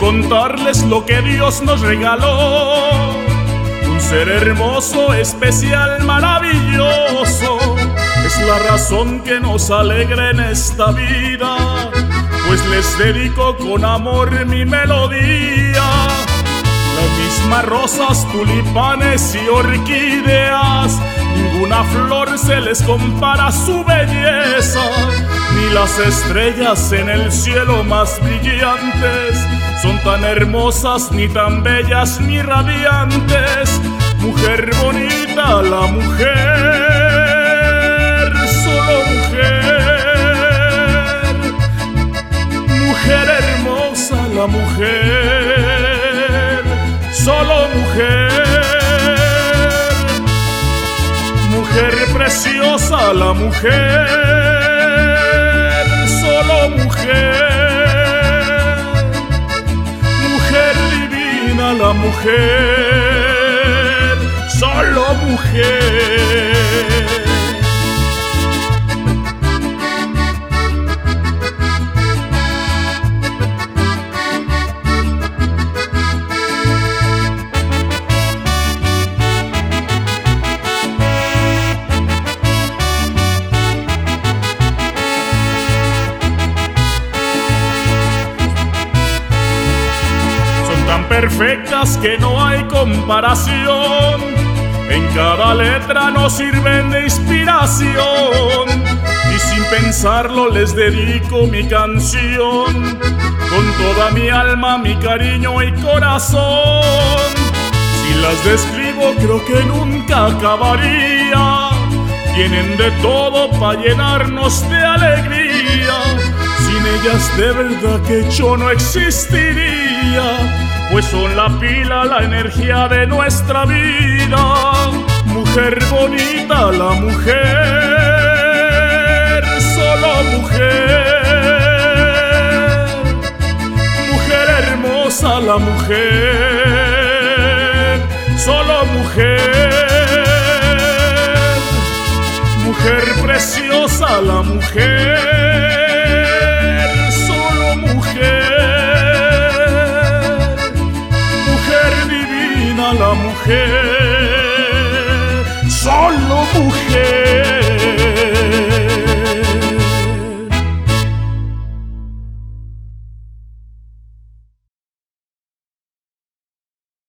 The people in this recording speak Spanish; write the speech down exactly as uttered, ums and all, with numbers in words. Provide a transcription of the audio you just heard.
contarles lo que Dios nos regaló. Un ser hermoso, especial, maravilloso. Es la razón que nos alegra en esta vida, pues les dedico con amor mi melodía. Las mismas rosas, tulipanes y orquídeas, ninguna flor se les compara a su belleza, ni las estrellas en el cielo más brillantes son tan hermosas, ni tan bellas, ni radiantes. Mujer bonita, la mujer, solo mujer. Mujer hermosa, la mujer, solo mujer. Mujer preciosa, la mujer, solo mujer. Mujer divina, la mujer, solo mujer. Perfectas que no hay comparación, en cada letra nos sirven de inspiración, y sin pensarlo les dedico mi canción, con toda mi alma, mi cariño y corazón. Si las describo creo que nunca acabaría, tienen de todo para llenarnos de alegría. Sin ellas de verdad que yo no existiría, pues son la pila, la energía de nuestra vida. Mujer bonita, la mujer, solo mujer. Mujer hermosa, la mujer, solo mujer. Mujer preciosa, la mujer, solo mujer. La mujer